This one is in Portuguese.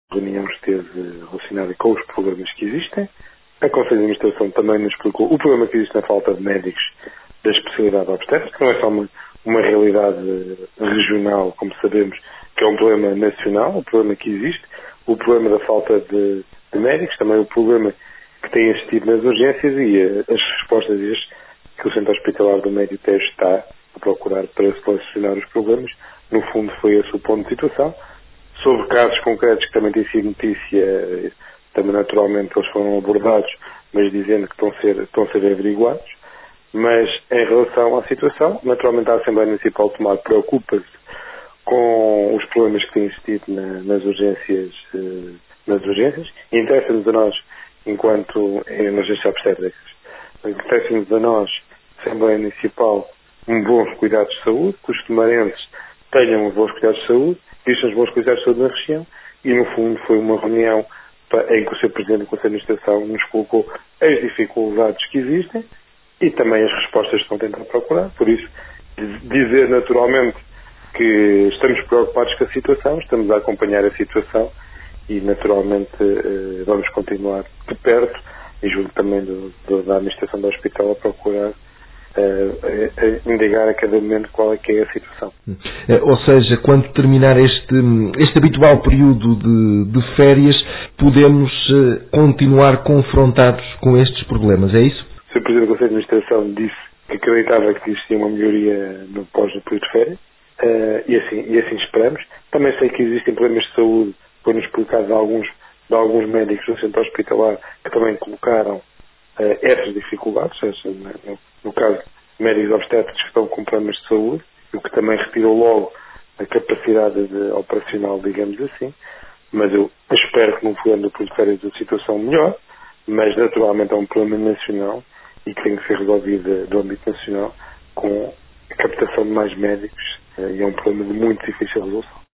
A reunião esteve relacionada com os problemas que existem. A Conselho de Administração também nos explicou o problema que existe na falta de médicos da especialidade obstétrica, que não é só uma realidade regional, como sabemos, que é um problema nacional, o problema que existe, o problema da falta de médicos, também o problema que tem existido nas urgências e as respostas que o Centro Hospitalar do Médio Tejo está a procurar para solucionar os problemas. No fundo, foi esse o ponto de situação. Sobre casos concretos que também têm sido notícia, também naturalmente eles foram abordados, mas dizendo que estão a ser averiguados. Mas em relação à situação, naturalmente a Assembleia Municipal de Tomar preocupa-se com os problemas que têm existido nas urgências. Interessa-nos a nós, enquanto emergências obstétricas, interessa-nos a nós, Assembleia Municipal, bons cuidados de saúde, que os tomarenses tenham bons cuidados de saúde, vistam os bons cuidados de saúde na região, e no fundo foi uma reunião em que o Sr. Presidente do Conselho de Administração nos colocou as dificuldades que existem e também as respostas que estão a tentar procurar. Por isso, dizer naturalmente que estamos preocupados com a situação, estamos a acompanhar a situação e naturalmente vamos continuar de perto e junto também da administração do hospital a procurar indicar a cada momento qual é que é a situação. Ou seja, quando terminar este habitual período de férias, podemos continuar confrontados com estes problemas, é isso? O Sr. Presidente do Conselho de Administração disse que acreditava que existia uma melhoria no período de férias e assim esperamos. Também sei que existem problemas de saúde, foi-nos explicado de alguns médicos do centro hospitalar que também colocaram essas dificuldades, no caso médicos obstétricos que estão com problemas de saúde, o que também retirou logo a capacidade operacional, digamos assim, mas eu espero que no fundo do período de férias a situação melhor, mas naturalmente é um problema nacional e que tem que ser resolvido do âmbito nacional com a captação de mais médicos e é um problema de muito difícil resolução.